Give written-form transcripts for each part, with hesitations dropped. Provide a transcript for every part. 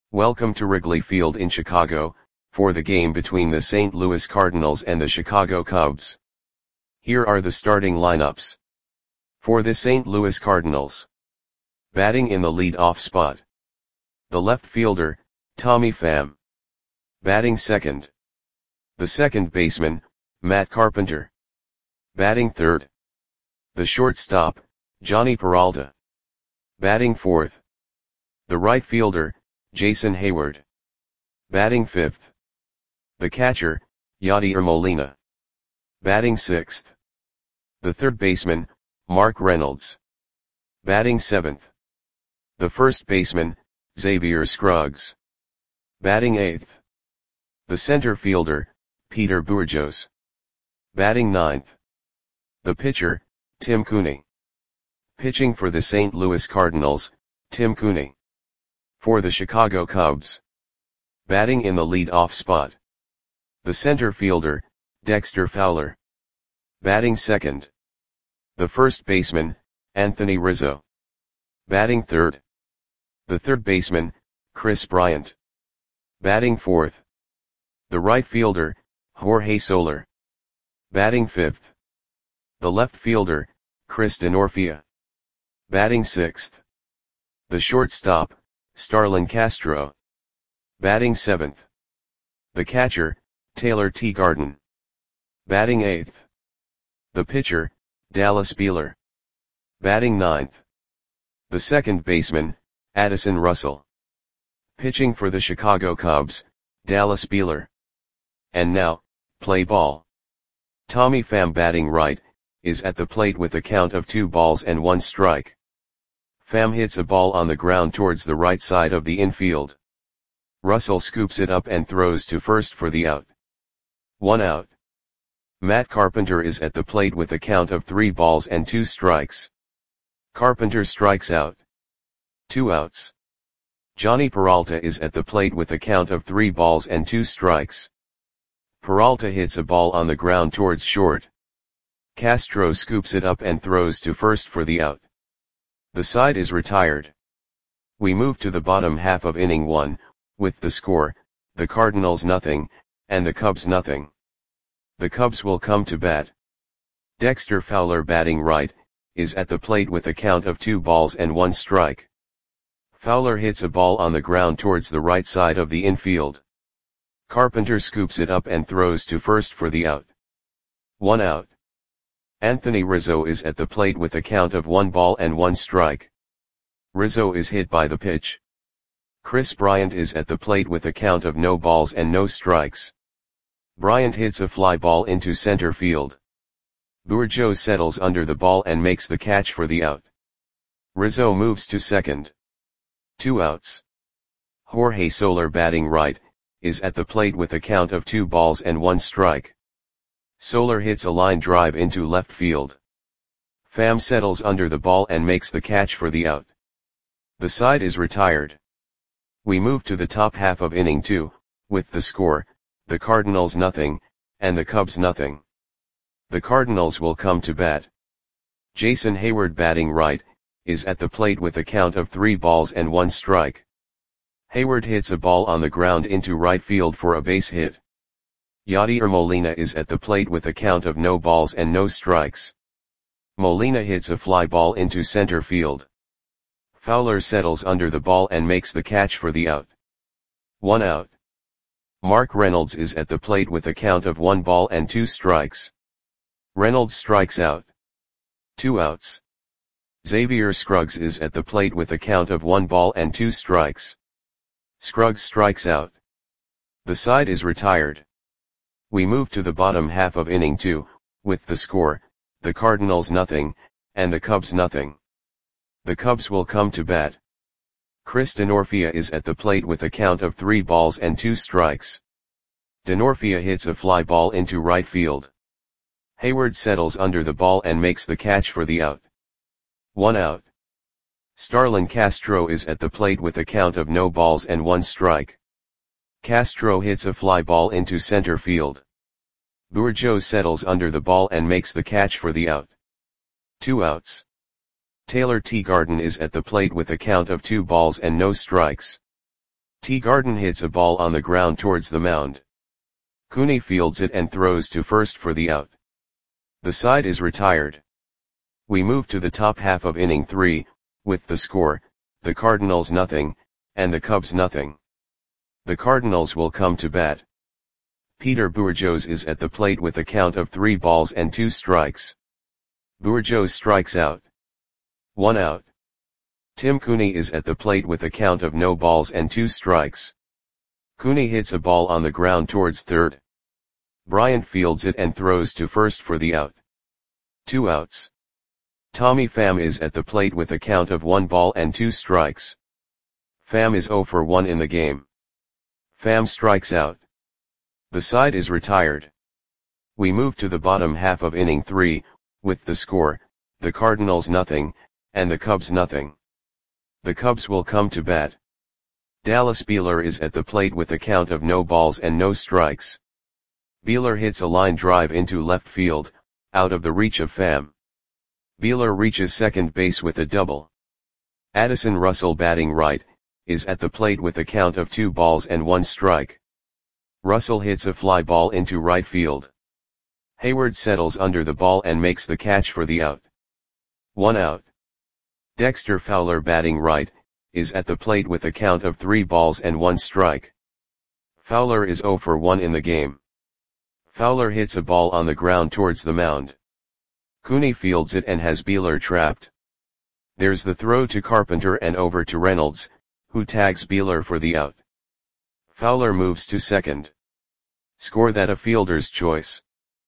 Welcome to Wrigley Field in Chicago, for the game between the St. Louis Cardinals and the Chicago Cubs. Here are the starting lineups. For the St. Louis Cardinals. Batting in the lead-off spot. The left fielder, Tommy Pham. Batting second. The second baseman, Matt Carpenter. Batting third. The shortstop, Jhonny Peralta. Batting fourth. The right fielder, Jason Heyward. Batting fifth. The catcher, Yadier Molina. Batting sixth. The third baseman, Mark Reynolds. Batting seventh. The first baseman, Xavier Scruggs. Batting eighth. The center fielder, Peter Bourjos. Batting ninth. The pitcher, Tim Cooney. Pitching for the St. Louis Cardinals, Tim Cooney. For the Chicago Cubs. Batting in the lead-off spot. The center fielder, Dexter Fowler. Batting second. The first baseman, Anthony Rizzo. Batting third. The third baseman, Kris Bryant. Batting fourth. The right fielder, Jorge Soler. Batting fifth. The left fielder, Chris Denorfia. Batting sixth. The shortstop, Starlin Castro. Batting seventh. The catcher, Taylor Teagarden. Batting eighth. The pitcher, Dallas Beeler. Batting ninth. The second baseman, Addison Russell. Pitching for the Chicago Cubs, Dallas Beeler. And now, play ball. Tommy Pham batting right, is at the plate with a count of 2 balls and 1 strike. Pham hits a ball on the ground towards the right side of the infield. Russell scoops it up and throws to first for the out. 1 out. Matt Carpenter is at the plate with a count of 3 balls and 2 strikes. Carpenter strikes out. 2 outs. Jhonny Peralta is at the plate with a count of 3 balls and 2 strikes. Peralta hits a ball on the ground towards short. Castro scoops it up and throws to first for the out. The side is retired. We move to the bottom half of inning 1, with the score, the Cardinals nothing, and the Cubs nothing. The Cubs will come to bat. Dexter Fowler batting right, is at the plate with a count of 2 balls and 1 strike. Fowler hits a ball on the ground towards the right side of the infield. Carpenter scoops it up and throws to first for the out. 1 out. Anthony Rizzo is at the plate with a count of 1 ball and 1 strike. Rizzo is hit by the pitch. Kris Bryant is at the plate with a count of no balls and no strikes. Bryant hits a fly ball into center field. Bourjos settles under the ball and makes the catch for the out. Rizzo moves to second. 2 outs. Jorge Soler batting right, is at the plate with a count of 2 balls and 1 strike. Soler hits a line drive into left field. Pham settles under the ball and makes the catch for the out. The side is retired. We move to the top half of inning 2, with the score, the Cardinals nothing, and the Cubs nothing. The Cardinals will come to bat. Jason Heyward batting right, is at the plate with a count of 3 balls and 1 strike. Heyward hits a ball on the ground into right field for a base hit. Yadier Molina is at the plate with a count of no balls and no strikes. Molina hits a fly ball into center field. Fowler settles under the ball and makes the catch for the out. 1 out. Mark Reynolds is at the plate with a count of 1 ball and 2 strikes. Reynolds strikes out. 2 outs. Xavier Scruggs is at the plate with a count of 1 ball and 2 strikes. Scruggs strikes out. The side is retired. We move to the bottom half of inning 2, with the score, the Cardinals nothing, and the Cubs nothing. The Cubs will come to bat. Chris Denorfia is at the plate with a count of 3 balls and 2 strikes. Denorfia hits a fly ball into right field. Heyward settles under the ball and makes the catch for the out. 1 out. Starlin Castro is at the plate with a count of no balls and 1 strike. Castro hits a fly ball into center field. Bourjos settles under the ball and makes the catch for the out. 2 outs. Taylor Teagarden is at the plate with a count of 2 balls and no strikes. Teegarden hits a ball on the ground towards the mound. Cooney fields it and throws to first for the out. The side is retired. We move to the top half of inning 3, with the score, the Cardinals nothing, and the Cubs nothing. The Cardinals will come to bat. Peter Bourjos is at the plate with a count of 3 balls and 2 strikes. Bourjos strikes out. 1 out. Tim Cooney is at the plate with a count of no balls and 2 strikes. Cooney hits a ball on the ground towards third. Bryant fields it and throws to first for the out. 2 outs. Tommy Pham is at the plate with a count of 1 ball and 2 strikes. Pham is 0 for 1 in the game. Pham strikes out. The side is retired. We move to the bottom half of inning 3, with the score, the Cardinals nothing, and the Cubs nothing. The Cubs will come to bat. Dallas Beeler is at the plate with a count of no balls and no strikes. Beeler hits a line drive into left field, out of the reach of Pham. Beeler reaches second base with a double. Addison Russell, batting right, is at the plate with a count of 2 balls and 1 strike. Russell hits a fly ball into right field. Hayward settles under the ball and makes the catch for the out. 1 out. Dexter Fowler, batting right, is at the plate with a count of 3 balls and 1 strike. Fowler is 0 for 1 in the game. Fowler hits a ball on the ground towards the mound. Cooney fields it and has Beeler trapped. There's the throw to Carpenter and over to Reynolds, who tags Beeler for the out. Fowler moves to second. Score that a fielder's choice.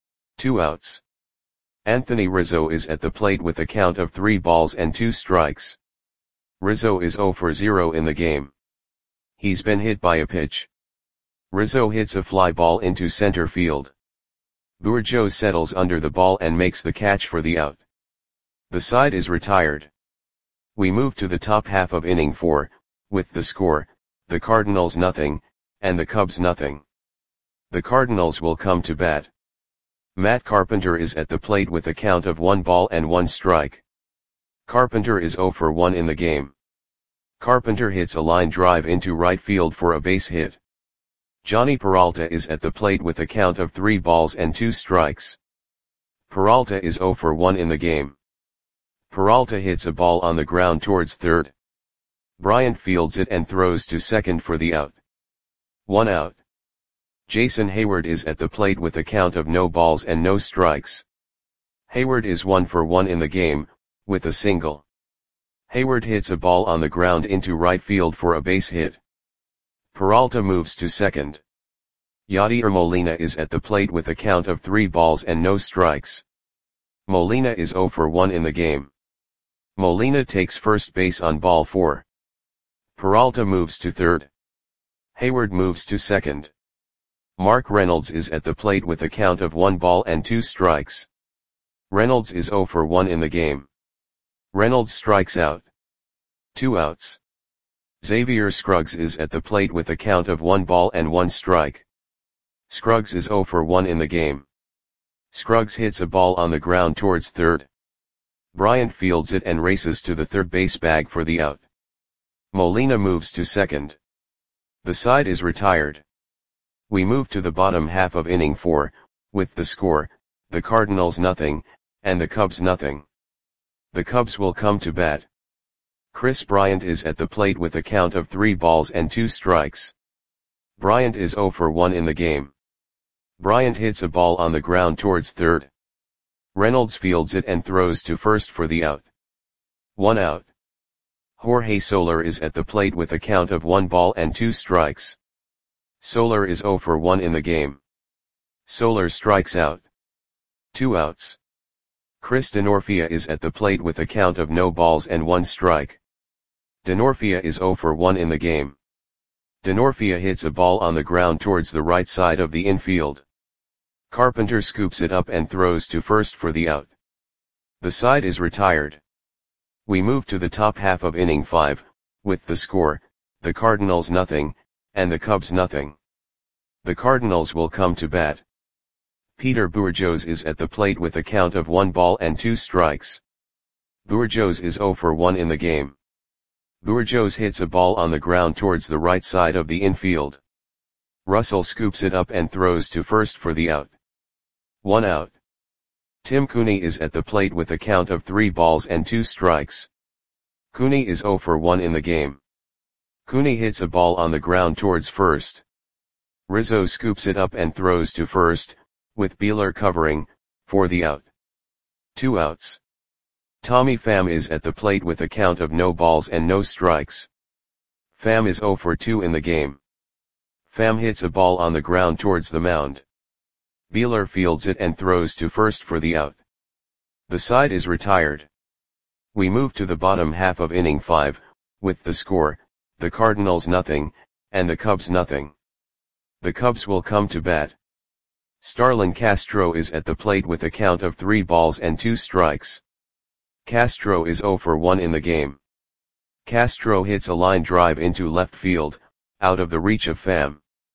2 outs. Anthony Rizzo is at the plate with a count of 3 balls and 2 strikes. Rizzo is 0 for 0 in the game. He's been hit by a pitch. Rizzo hits a fly ball into center field. Bourjos settles under the ball and makes the catch for the out. The side is retired. We move to the top half of inning 4, with the score, the Cardinals nothing, and the Cubs nothing. The Cardinals will come to bat. Matt Carpenter is at the plate with a count of 1 ball and 1 strike. Carpenter is 0 for 1 in the game. Carpenter hits a line drive into right field for a base hit. Johnny Peralta is at the plate with a count of 3 balls and 2 strikes. Peralta is 0 for 1 in the game. Peralta hits a ball on the ground towards third. Bryant fields it and throws to second for the out. 1 out. Jason Hayward is at the plate with a count of no balls and no strikes. Hayward is 1 for 1 in the game, with a single. Hayward hits a ball on the ground into right field for a base hit. Peralta moves to second. Yadier Molina is at the plate with a count of 3 balls and no strikes. Molina is 0 for 1 in the game. Molina takes first base on ball 4. Peralta moves to third. Hayward moves to second. Mark Reynolds is at the plate with a count of 1 ball and 2 strikes. Reynolds is 0 for 1 in the game. Reynolds strikes out. 2 outs. Xavier Scruggs is at the plate with a count of 1 ball and 1 strike. Scruggs is 0 for 1 in the game. Scruggs hits a ball on the ground towards third. Bryant fields it and races to the third base bag for the out. Molina moves to second. The side is retired. We move to the bottom half of inning 4, with the score, the Cardinals nothing, and the Cubs nothing. The Cubs will come to bat. Chris Bryant is at the plate with a count of 3 balls and 2 strikes. Bryant is 0 for 1 in the game. Bryant hits a ball on the ground towards third. Reynolds fields it and throws to first for the out. 1 out. Jorge Soler is at the plate with a count of 1 ball and 2 strikes. Soler is 0 for 1 in the game. Soler strikes out. 2 outs. Chris Denorfia is at the plate with a count of no balls and 1 strike. Denorfia is 0 for 1 in the game. Denorfia hits a ball on the ground towards the right side of the infield. Carpenter scoops it up and throws to first for the out. The side is retired. We move to the top half of inning 5, with the score, the Cardinals nothing, and the Cubs nothing. The Cardinals will come to bat. Peter Bourjos is at the plate with a count of 1 ball and 2 strikes. Bourjos is 0 for 1 in the game. Bourjos hits a ball on the ground towards the right side of the infield. Russell scoops it up and throws to first for the out. 1 out. Tim Cooney is at the plate with a count of 3 balls and 2 strikes. Cooney is 0 for 1 in the game. Cooney hits a ball on the ground towards first. Rizzo scoops it up and throws to first, with Beeler covering, for the out. 2 outs. Tommy Pham is at the plate with a count of no balls and no strikes. Pham is 0 for 2 in the game. Pham hits a ball on the ground towards the mound. Beeler fields it and throws to first for the out. The side is retired. We move to the bottom half of inning 5, with the score, the Cardinals nothing, and the Cubs nothing. The Cubs will come to bat. Starlin Castro is at the plate with a count of 3 balls and 2 strikes. Castro is 0 for 1 in the game. Castro hits a line drive into left field, out of the reach of Pham.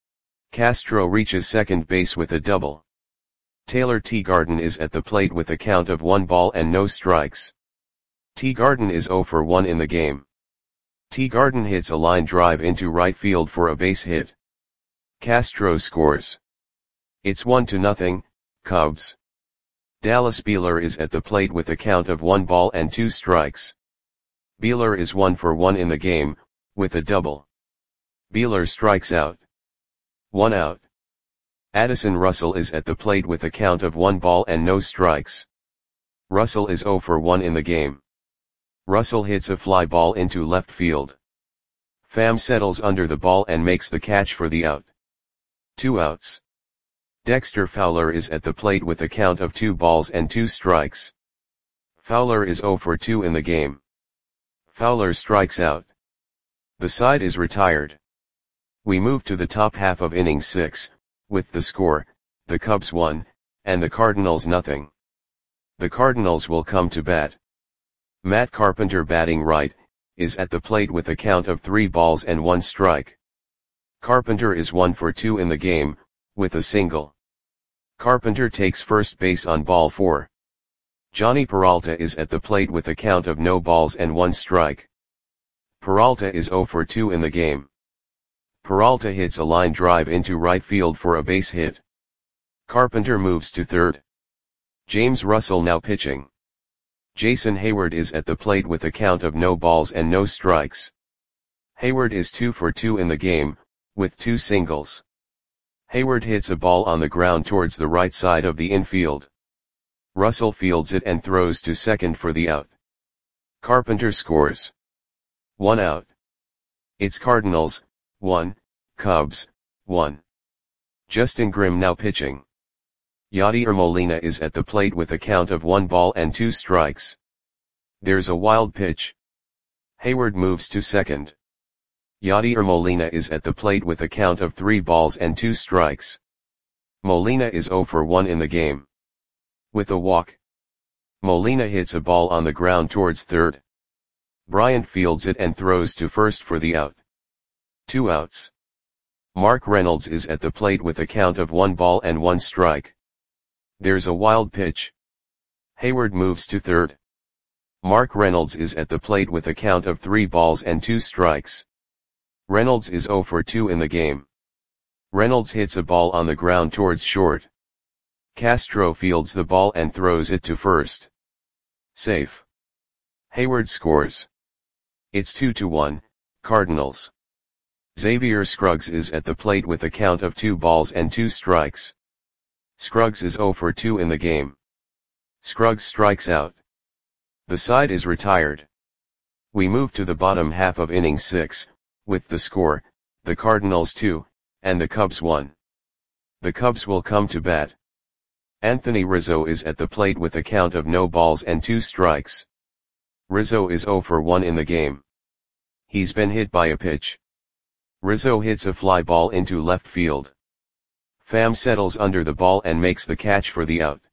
Castro reaches second base with a double. Taylor Teagarden is at the plate with a count of 1 ball and no strikes. Teagarden is 0 for 1 in the game. Teagarden hits a line drive into right field for a base hit. Castro scores. It's 1-0, Cubs. Dallas Beeler is at the plate with a count of 1 ball and 2 strikes. Beeler is 1 for 1 in the game, with a double. Beeler strikes out. 1 out. Addison Russell is at the plate with a count of 1 ball and no strikes. Russell is 0 for 1 in the game. Russell hits a fly ball into left field. Pham settles under the ball and makes the catch for the out. 2 outs. Dexter Fowler is at the plate with a count of 2 balls and 2 strikes. Fowler is 0 for 2 in the game. Fowler strikes out. The side is retired. We move to the top half of inning 6, with the score, the Cubs 1, and the Cardinals nothing. The Cardinals will come to bat. Matt Carpenter, batting right, is at the plate with a count of 3 balls and 1 strike. Carpenter is 1 for 2 in the game, with a single. Carpenter takes first base on ball 4. Johnny Peralta is at the plate with a count of no balls and 1 strike. Peralta is 0 for 2 in the game. Peralta hits a line drive into right field for a base hit. Carpenter moves to third. James Russell now pitching. Jason Hayward is at the plate with a count of no balls and no strikes. Hayward is 2 for 2 in the game, with 2 singles. Hayward hits a ball on the ground towards the right side of the infield. Russell fields it and throws to second for the out. Carpenter scores. 1 out. It's Cardinals 1, Cubs 1. Justin Grimm now pitching. Yadier Molina is at the plate with a count of 1 ball and 2 strikes. There's a wild pitch. Hayward moves to second. Yadier Molina is at the plate with a count of 3 balls and 2 strikes. Molina is 0 for 1 in the game. With a walk. Molina hits a ball on the ground towards third. Bryant fields it and throws to first for the out. 2 outs. Mark Reynolds is at the plate with a count of 1 ball and 1 strike. There's a wild pitch. Hayward moves to third. Mark Reynolds is at the plate with a count of 3 balls and 2 strikes. Reynolds is 0 for 2 in the game. Reynolds hits a ball on the ground towards short. Castro fields the ball and throws it to first. Safe. Hayward scores. It's 2-1, Cardinals. Xavier Scruggs is at the plate with a count of 2 balls and 2 strikes. Scruggs is 0 for 2 in the game. Scruggs strikes out. The side is retired. We move to the bottom half of inning 6, with the score, the Cardinals 2, and the Cubs 1. The Cubs will come to bat. Anthony Rizzo is at the plate with a count of no balls and 2 strikes. Rizzo is 0 for 1 in the game. He's been hit by a pitch. Rizzo hits a fly ball into left field. Pham settles under the ball and makes the catch for the out.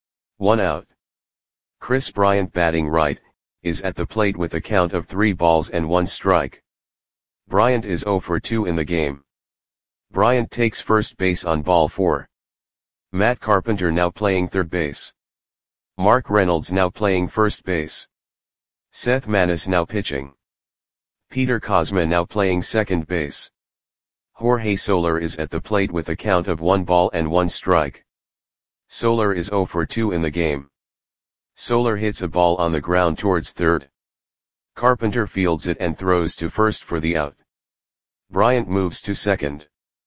1 out. Chris Bryant, batting right, is at the plate with a count of 3 balls and 1 strike. Bryant is 0 for 2 in the game. Bryant takes first base on ball 4. Matt Carpenter now playing third base. Mark Reynolds now playing first base. Seth Manis now pitching. Peter Cosma now playing second base. Jorge Soler is at the plate with a count of 1 ball and 1 strike. Soler is 0 for 2 in the game. Soler hits a ball on the ground towards third. Carpenter fields it and throws to first for the out. Bryant moves to second.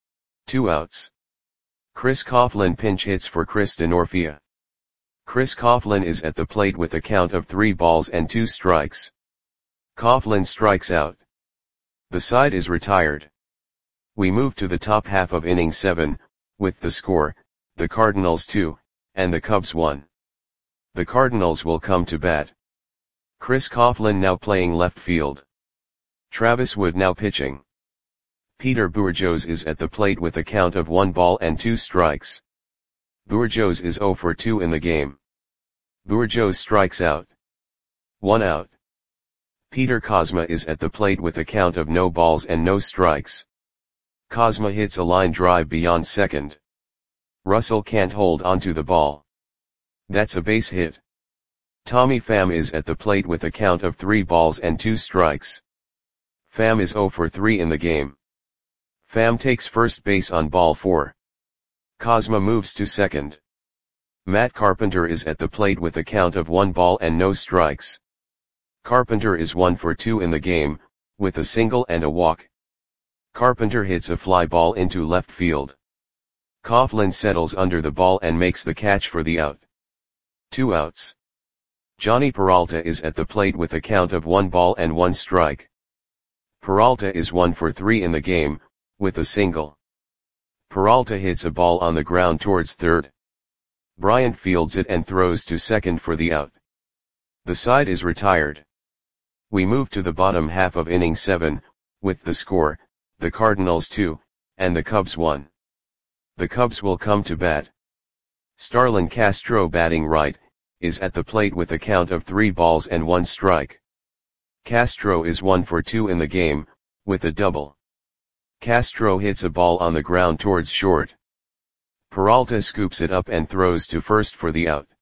2 outs. Chris Coughlin pinch hits for Chris Denorfia. Chris Coughlin is at the plate with a count of 3 balls and 2 strikes. Coughlin strikes out. The side is retired. We move to the top half of inning 7, with the score, the Cardinals 2, and the Cubs 1. The Cardinals will come to bat. Chris Coughlin now playing left field. Travis Wood now pitching. Peter Bourjos is at the plate with a count of 1 ball and 2 strikes. Bourjos is 0 for 2 in the game. Bourjos strikes out. 1 out. Peter Cosma is at the plate with a count of no balls and no strikes. Cosma hits a line drive beyond second. Russell can't hold onto the ball. That's a base hit. Tommy Pham is at the plate with a count of 3 balls and 2 strikes. Pham is 0 for 3 in the game. Pham takes first base on ball 4. Cosma moves to second. Matt Carpenter is at the plate with a count of 1 ball and no strikes. Carpenter is 1 for 2 in the game, with a single and a walk. Carpenter hits a fly ball into left field. Coughlin settles under the ball and makes the catch for the out. 2 outs. Johnny Peralta is at the plate with a count of 1 ball and 1 strike. Peralta is 1 for 3 in the game, with a single. Peralta hits a ball on the ground towards third. Bryant fields it and throws to second for the out. The side is retired. We move to the bottom half of inning 7, with the score, the Cardinals 2, and the Cubs 1. The Cubs will come to bat. Starlin Castro batting right, is at the plate with a count of 3 balls and 1 strike. Castro is 1 for 2 in the game, with a double. Castro hits a ball on the ground towards short. Peralta scoops it up and throws to first for the out.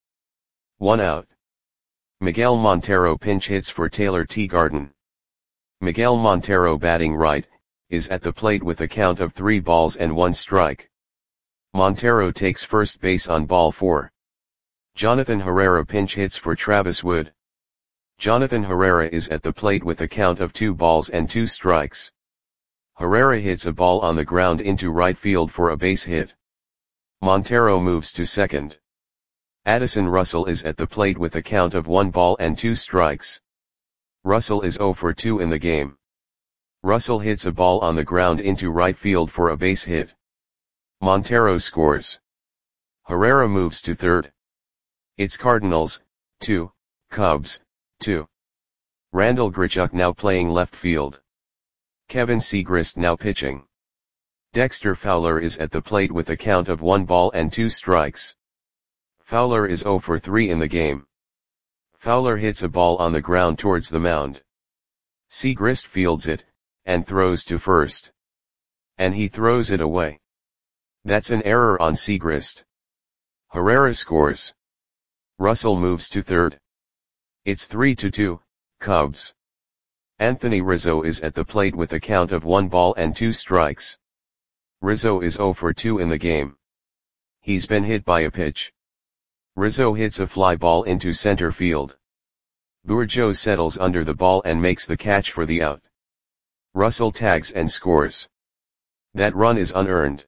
1 out. Miguel Montero pinch hits for Taylor Teagarden. Miguel Montero batting right, is at the plate with a count of 3 balls and 1 strike. Montero takes first base on ball 4. Jonathan Herrera pinch hits for Travis Wood. Jonathan Herrera is at the plate with a count of 2 balls and 2 strikes. Herrera hits a ball on the ground into right field for a base hit. Montero moves to second. Addison Russell is at the plate with a count of 1 ball and 2 strikes. Russell is 0 for 2 in the game. Russell hits a ball on the ground into right field for a base hit. Montero scores. Herrera moves to third. It's Cardinals, 2, Cubs, 2. Randall Grichuk now playing left field. Kevin Segrist now pitching. Dexter Fowler is at the plate with a count of 1 ball and 2 strikes. Fowler is 0 for 3 in the game. Fowler hits a ball on the ground towards the mound. Segrist fields it, and throws to first. And he throws it away. That's an error on Segrist. Herrera scores. Russell moves to third. It's 3-2, Cubs. Anthony Rizzo is at the plate with a count of 1 ball and 2 strikes. Rizzo is 0 for 2 in the game. He's been hit by a pitch. Rizzo hits a fly ball into center field. Bourjos settles under the ball and makes the catch for the out. Russell tags and scores. That run is unearned.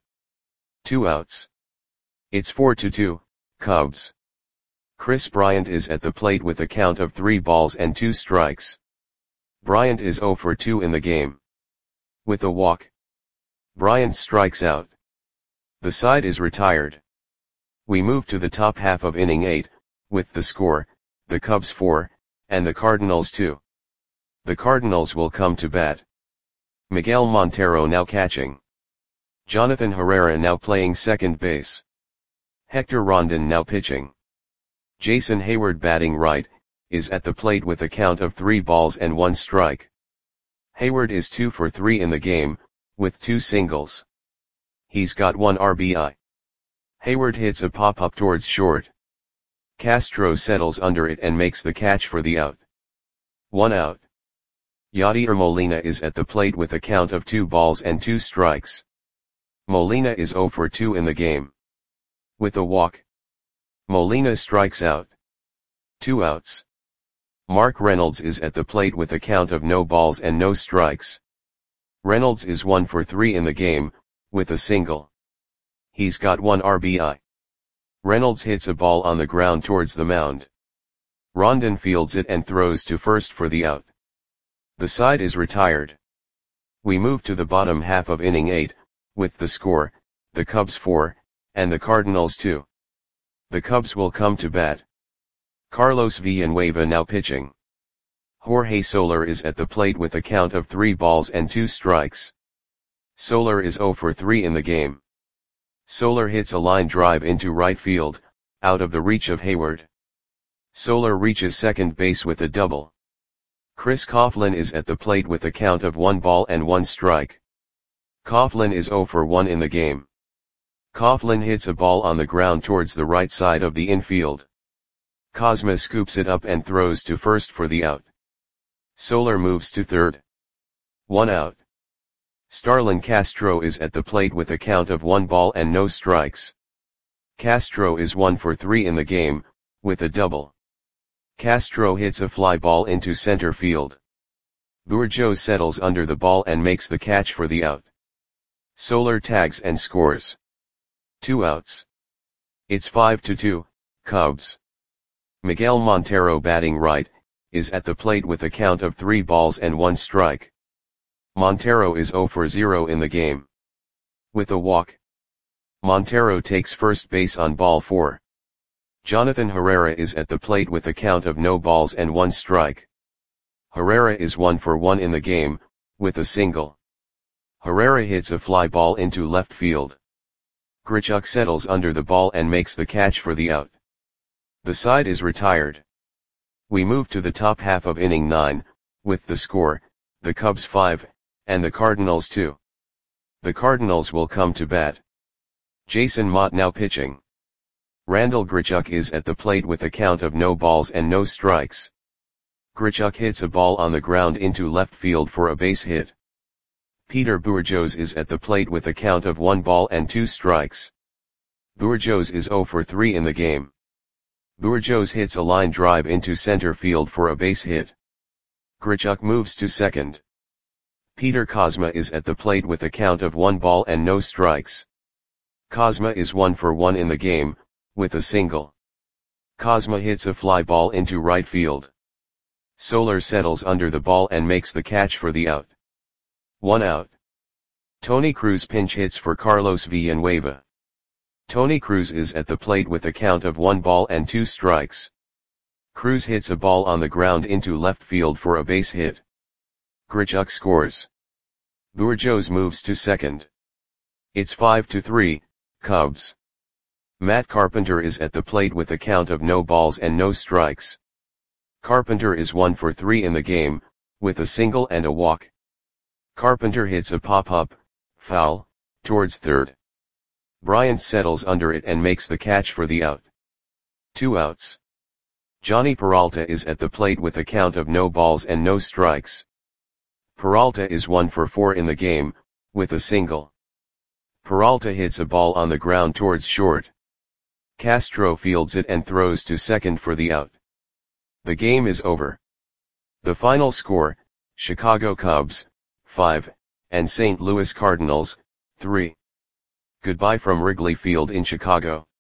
2 outs. It's 4-2, Cubs. Chris Bryant is at the plate with a count of 3 balls and 2 strikes. Bryant is 0 for 2 in the game. With a walk. Bryant strikes out. The side is retired. We move to the top half of inning 8, with the score, the Cubs 4, and the Cardinals 2. The Cardinals will come to bat. Miguel Montero now catching. Jonathan Herrera now playing second base. Hector Rondon now pitching. Jason Hayward batting right, is at the plate with a count of 3 balls and 1 strike. Hayward is 2 for 3 in the game, with 2 singles. He's got 1 RBI. Hayward hits a pop-up towards short. Castro settles under it and makes the catch for the out. 1 out. Yadier Molina is at the plate with a count of 2 balls and 2 strikes. Molina is 0 for 2 in the game. With a walk, Molina strikes out. 2 outs. Mark Reynolds is at the plate with a count of no balls and no strikes. Reynolds is 1 for 3 in the game, with a single. He's got 1 RBI. Reynolds hits a ball on the ground towards the mound. Rondon fields it and throws to first for the out. The side is retired. We move to the bottom half of inning 8, with the score, the Cubs 4, and the Cardinals 2. The Cubs will come to bat. Carlos Villanueva now pitching. Jorge Soler is at the plate with a count of 3 balls and 2 strikes. Soler is 0 for 3 in the game. Soler hits a line drive into right field, out of the reach of Hayward. Soler reaches second base with a double. Chris Coughlin is at the plate with a count of 1 ball and 1 strike. Coughlin is 0 for 1 in the game. Coughlin hits a ball on the ground towards the right side of the infield. Kozma scoops it up and throws to first for the out. Soler moves to third. 1 out. Starlin Castro is at the plate with a count of 1 ball and no strikes. Castro is 1 for 3 in the game, with a double. Castro hits a fly ball into center field. Bourgeau settles under the ball and makes the catch for the out. Soler tags and scores. 2 outs. It's 5-2, Cubs. Miguel Montero batting right, is at the plate with a count of 3 balls and 1 strike. Montero is 0 for 0 in the game. With a walk, Montero takes first base on ball 4. Jonathan Herrera is at the plate with a count of no balls and 1 strike. Herrera is 1 for 1 in the game, with a single. Herrera hits a fly ball into left field. Grichuk settles under the ball and makes the catch for the out. The side is retired. We move to the top half of inning 9, with the score, the Cubs 5, and the Cardinals 2. The Cardinals will come to bat. Jason Motte now pitching. Randall Grichuk is at the plate with a count of no balls and no strikes. Grichuk hits a ball on the ground into left field for a base hit. Peter Bourgeois is at the plate with a count of 1 ball and 2 strikes. Bourgeois is 0 for 3 in the game. Bourgeois hits a line drive into center field for a base hit. Grichuk moves to second. Peter Kozma is at the plate with a count of 1 ball and no strikes. Kozma is 1 for 1 in the game, with a single. Kozma hits a fly ball into right field. Soler settles under the ball and makes the catch for the out. 1 out. Tony Cruz pinch hits for Carlos Villanueva. Tony Cruz is at the plate with a count of 1 ball and 2 strikes. Cruz hits a ball on the ground into left field for a base hit. Grichuk scores. Bourgeois moves to second. It's 5-3, Cubs. Matt Carpenter is at the plate with a count of no balls and no strikes. Carpenter is 1 for 3 in the game, with a single and a walk. Carpenter hits a pop-up, foul, towards third. Bryant settles under it and makes the catch for the out. 2 outs. Johnny Peralta is at the plate with a count of no balls and no strikes. Peralta is 1 for 4 in the game, with a single. Peralta hits a ball on the ground towards short. Castro fields it and throws to second for the out. The game is over. The final score, Chicago Cubs, 5, and St. Louis Cardinals, 3. Goodbye from Wrigley Field in Chicago.